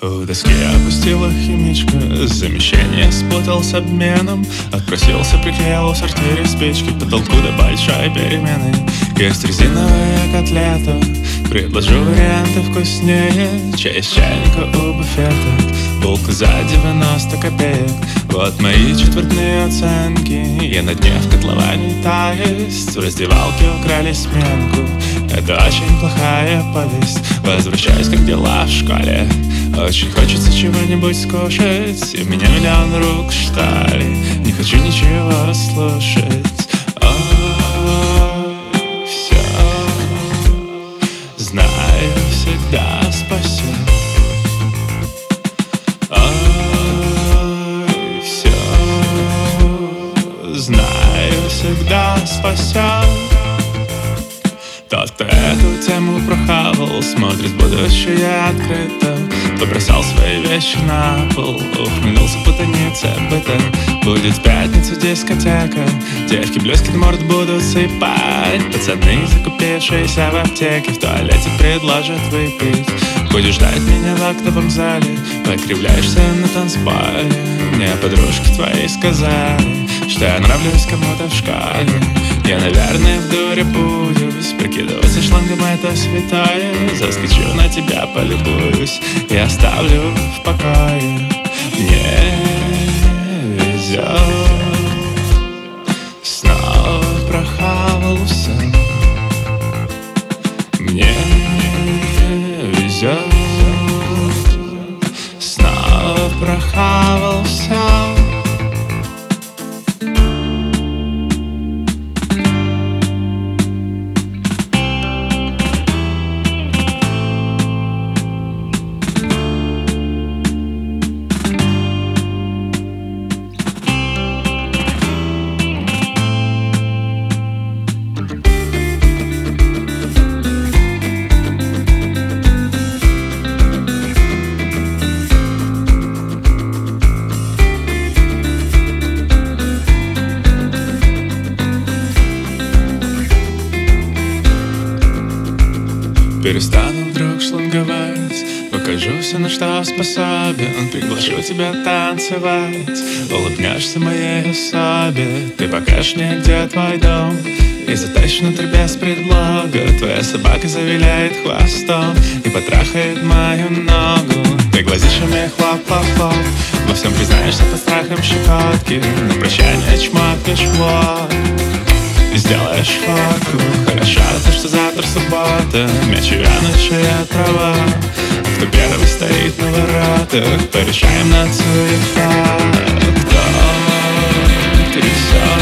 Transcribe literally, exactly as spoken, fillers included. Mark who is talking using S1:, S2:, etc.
S1: В доске опустила химичка, замещение спутал с обменом. Отпросился, приклеил в сортире спички, к потолку до большой перемены. Есть резиновая котлета, предложу варианты вкуснее. Чай из чайника у буфета, булка за девяносто копеек. Вот мои четвертные оценки, я на дне в котловане таюсь. В раздевалке украли сменку, это очень плохая повесть. Возвращаюсь, как дела в школе, очень хочется чего-нибудь скушать, и у меня миллион рук, что ли. Не хочу ничего слушать. Ой, все знаю, всегда спасет. Ой, все знаю, всегда спасет. Тот, кто эту тему прохавал, смотрит будущее открыто. Побросал свои вещи на пол, ухмыльнулся, путаница быта. Будет в пятницу дискотека, девки блескит морд будут сыпать. Пацаны, закупившиеся в аптеке, в туалете предложат выпить. Будешь ждать меня в актовом зале, покривляешься на танцполе. Мне подружки твои сказали, что я нравлюсь кому-то в школе. Я, наверное, в дуре будешь прикидываться шлангом, это святое. Заскочу на тебя, полюбуюсь и оставлю в покое. Мне везет, снова прохавался. Мне везет, снова прохавался. Перестану вдруг шланговать, покажу все, на что способен. Приглашу тебя танцевать, улыбнешься моей особе. Ты покажешь мне, где твой дом, и затащишь внутрь без предлога. Твоя собака завиляет хвостом и потрахает мою ногу. Ты глазищами хлоп-хлоп-хлоп, во всем признаешься под страхом щекотки. На прощание чмокнешь в лоб и сделаешь фотку. Хорошо то, что завтра суббота, мяч и вянущая трава. Кто первый стоит на воротах, порешаем на цвета. Кто трясет